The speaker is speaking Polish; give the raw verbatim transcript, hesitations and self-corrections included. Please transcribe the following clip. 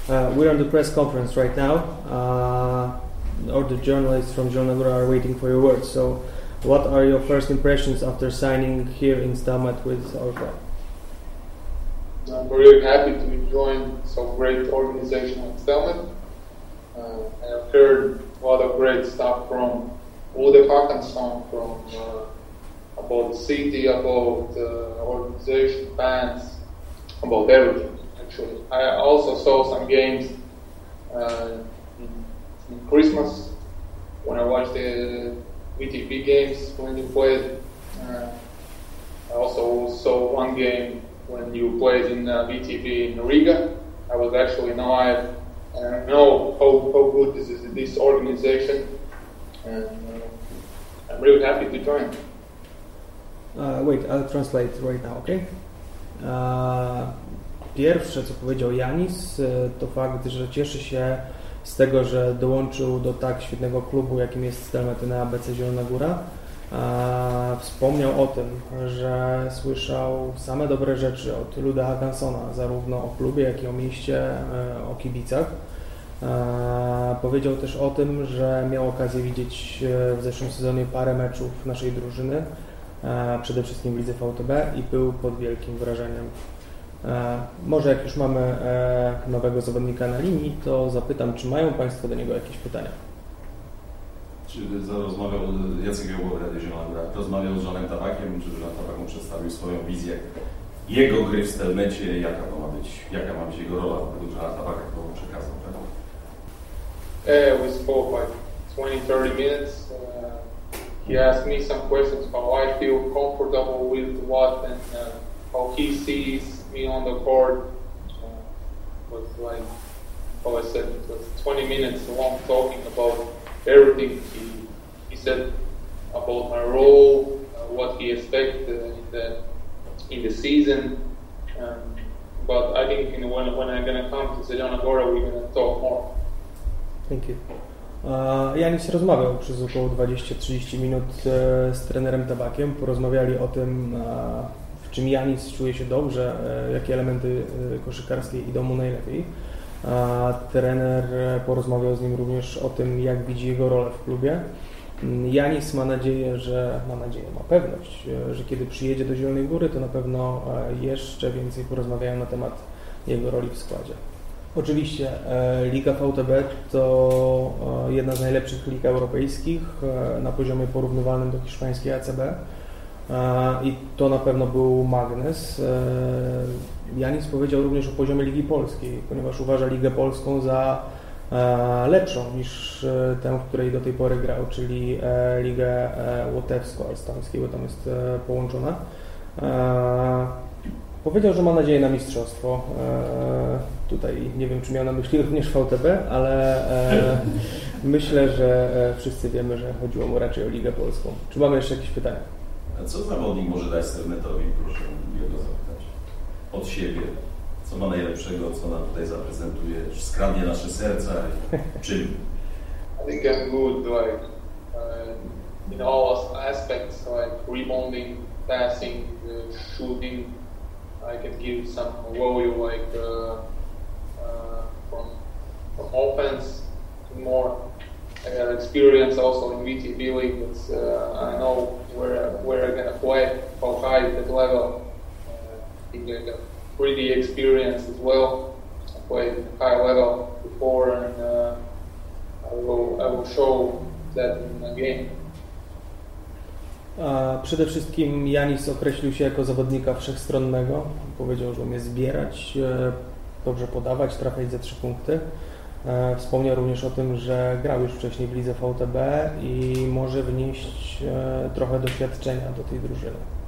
Uh, we're on the press conference right now. Uh, all the journalists from Zielona Góra are waiting for your words. So, what are your first impressions after signing here in Stelmet with our club? I'm really happy to join so great organization like Stelmet. Uh, I've heard a lot of great stuff from Ude Håkansson, from uh, about the city, about the organization, fans, about everything. Actually, I also saw some games uh, in, in Christmas when I watched the V T B games when you played. Uh, I also saw one game when you played in uh, V T B in Riga. I was actually live. I know how, how good this is this organization, and uh, I'm really happy to join. Uh, wait, I'll translate right now, okay? Uh, pierwsze, co powiedział Janis, to fakt, że cieszy się z tego, że dołączył do tak świetnego klubu, jakim jest Stelmet A B C Zielona Góra. Uh, wspomniał o tym, że słyszał same dobre rzeczy od Luda Håkanssona, zarówno o klubie, jak i o mieście, o kibicach. Uh, powiedział też o tym, że miał okazję widzieć w zeszłym sezonie parę meczów naszej drużyny, uh, przede wszystkim w lidze V T B, i był pod wielkim wrażeniem. Uh, może jak już mamy uh, nowego zawodnika na linii, to zapytam, czy mają Państwo do niego jakieś pytania? Czy rozmawiał, Jacek Jołowy, Rady Zielona Góra, rozmawiał z Żanem Tabakiem, czy Żan Tabak mu przedstawił swoją wizję jego gry w Stelmecie, jaka to ma być, jaka ma być jego rola według Żana Tabaka, którą mu przekazał, tak? Yeah, we spoke like twenty to thirty minutes. Uh, he asked me some questions how I feel comfortable with what and uh, how he sees me on the court. Uh, was like, how I said, it was twenty minutes long talking about everything. He, he said about my role, uh, what he expects uh, in the in the season. Um, but I think, you know, when when I'm gonna come to Zielona Góra, we're gonna talk more. Thank you. Uh, Janis rozmawiał przez około dwadzieścia do trzydziestu minut uh, z trenerem Tabakiem. Porozmawiali o tym, uh, w czym Janis czuje się dobrze, uh, jakie elementy uh, koszykarskie idą mu najlepiej. A trener porozmawiał z nim również o tym, jak widzi jego rolę w klubie. Janis ma nadzieję, że ma nadzieję, ma pewność, że kiedy przyjedzie do Zielonej Góry, to na pewno jeszcze więcej porozmawiają na temat jego roli w składzie. Oczywiście Liga V T B to jedna z najlepszych lig europejskich na poziomie porównywalnym do hiszpańskiej A C B. I to na pewno był magnes. Janis powiedział również o poziomie Ligi Polskiej, ponieważ uważa Ligę Polską za lepszą niż tę, w której do tej pory grał, czyli Ligę łotewsko-estońską, tam jest połączona. Powiedział, że ma nadzieję na mistrzostwo. Tutaj nie wiem, czy miał na myśli również V T B, ale myślę, że wszyscy wiemy, że chodziło mu raczej o Ligę Polską. Czy mamy jeszcze jakieś pytania? A co zawodnik może dać Stelmetowi, proszę jego zapytać, od siebie? Co ma najlepszego, co nam tutaj zaprezentuje, skradnie nasze serca, czym? I think I'm good, like, uh, in all aspects, like rebounding, passing, uh, shooting. I can give some value, like, uh, uh, from, from offense to more. I got experience also in V T B league, but uh, I know where where I'm gonna play, how high that level. Uh, I think I got pretty experience as well. I played high level before, and uh, I will I will show that in the game. A przede wszystkim Janis określił się jako zawodnika wszechstronnego. Powiedział, że umie zbierać, dobrze podawać, trafiać za trzy punkty. Wspomniał również o tym, że grał już wcześniej w lidze V T B i może wnieść trochę doświadczenia do tej drużyny.